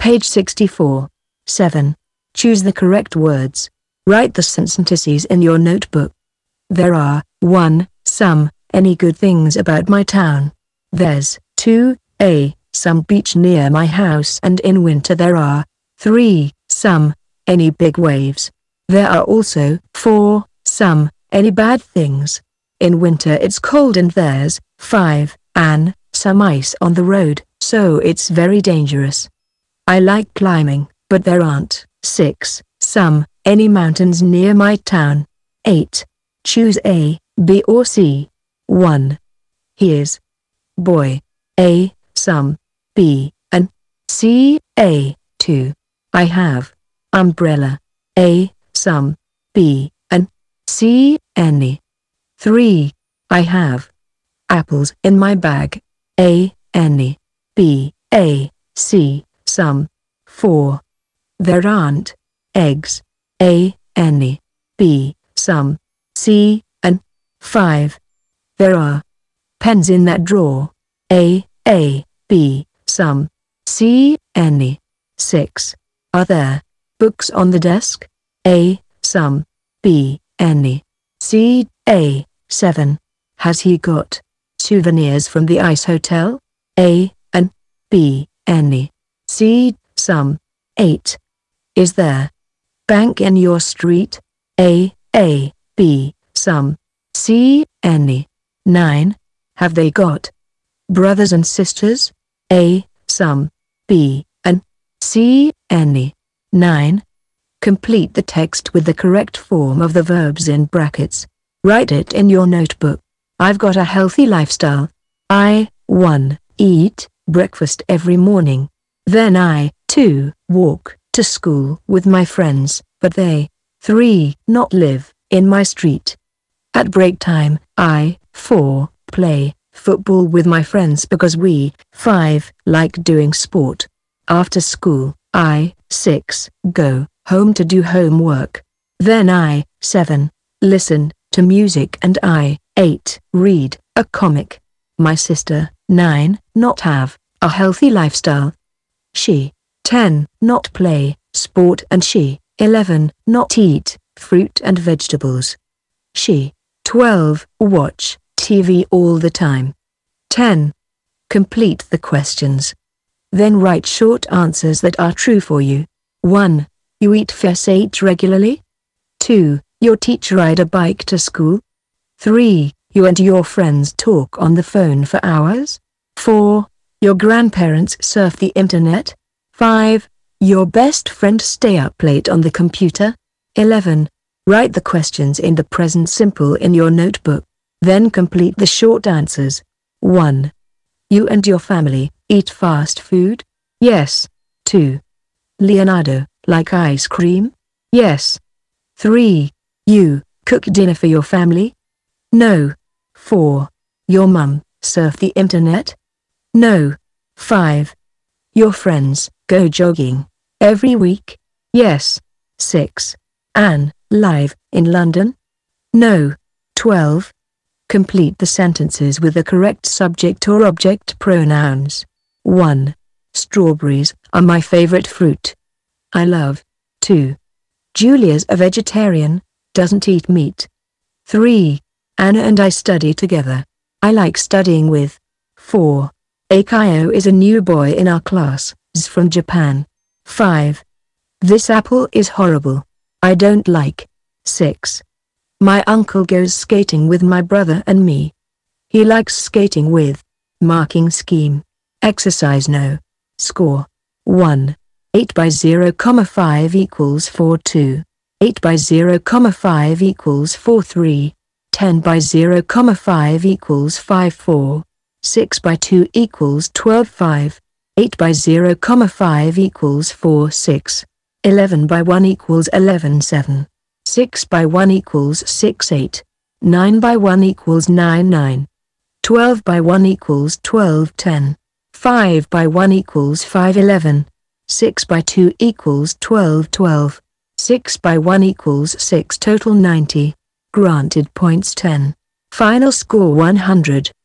Page 64. 7. Choose the correct words. Write the sentences in your notebook. There are 1. Some, any good things about my town. There's 2. Some beach near my house and in winter there are 3. Some, any big waves. There are also 4. Some, any bad things. In winter it's cold and there's 5. Some ice on the road, so it's very dangerous. I like climbing, but there aren't 6. Some, any mountains near my town. 8. Choose A, B or C. 1. Here's boy. A. Some. B. And C. A. 2. I have umbrella. A. Some. B. And C. Any. 3. I have apples in my bag. A. Any. B. A. C. Some. 4. There aren't eggs. A. Any. B. Some. C. And 5. There are pens in that drawer. A. B. Some. C. Any. 6. Are there books on the desk? A. Some. B. Any. C. A. 7. Has he got souvenirs from the ice hotel? A. And B. Any. C. Some. 8. Is there bank in your street? A. B. Some. C. Any. 9. Have they got brothers and sisters? A. Some. B. And C. Any. 9. Complete the text with the correct form of the verbs in brackets. Write it in your notebook. I've got a healthy lifestyle. I, 1, eat breakfast every morning. Then I, 2, walk to school with my friends, but they, 3, not live in my street. At break time, I, 4, play football with my friends because we, 5, like doing sport. After school, I, 6, go home to do homework. Then I, 7, listen to music and I, 8, read a comic. My sister, 9, not have a healthy lifestyle. She, 10, not play sport and she, 11, not eat fruit and vegetables. She, 12, watch TV all the time. 10. Complete the questions. Then write short answers that are true for you. 1. You eat fish regularly? 2. Your teacher ride a bike to school? 3. You and your friends talk on the phone for hours? 4. Your grandparents surf the internet? 5. Your best friend stay up late on the computer? 11. Write the questions in the present simple in your notebook. Then complete the short answers. 1. You and your family eat fast food? Yes. 2. Leonardo, like ice cream? Yes. 3. You cook dinner for your family? No. 4. Your mum surf the internet? No. 5. Your friends go jogging every week? Yes. 6. Anne, live in London? No. 12. Complete the sentences with the correct subject or object pronouns. 1. Strawberries are my favorite fruit. I love. 2. Julia's a vegetarian, doesn't eat meat. 3. Anna and I study together. I like studying with. 4. Akayo is a new boy in our class, is from Japan. 5. This apple is horrible. I don't like. 6. My uncle goes skating with my brother and me. He likes skating with. Marking scheme. Exercise no. Score. 1. 8 by 0,5 equals 4,2. 8 by 0,5 equals 4,3. 10 by 0,5 equals 5,4. 6 by 2 equals 12,5. 8 by 0,5 equals 4,6. 11 by 1 equals 11,7. 6 by 1 equals 6,8. 9 by 1 equals 9,9. 12 by 1 equals 12,10. 5 by 1 equals 5,11. 6 by 2 equals 12,12. 6 by 1 equals 6. Total 90. Granted points 10. Final score 100.